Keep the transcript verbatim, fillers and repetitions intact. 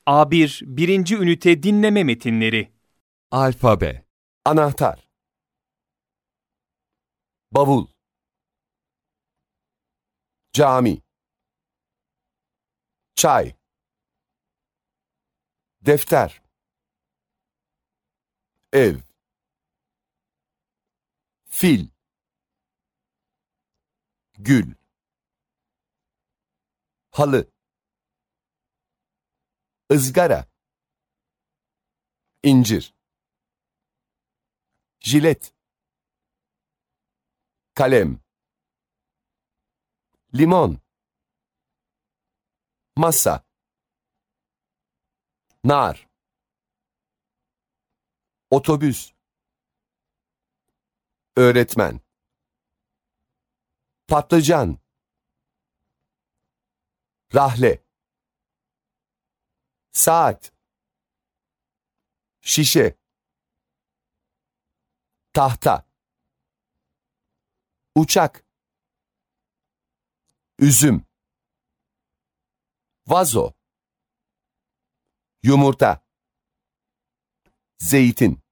A bir birinci ünite dinleme metinleri. Alfabe. Anahtar. Bavul. Cami. Çay. Defter. Ev. Fil. Gül. Halı. Izgara. İncir. Jilet. Kalem. Limon. Masa. Nar. Otobüs. Öğretmen. Patlıcan. Rahle. Saat. Şişe. Tahta. Uçak. Üzüm. Vazo. Yumurta. Zeytin.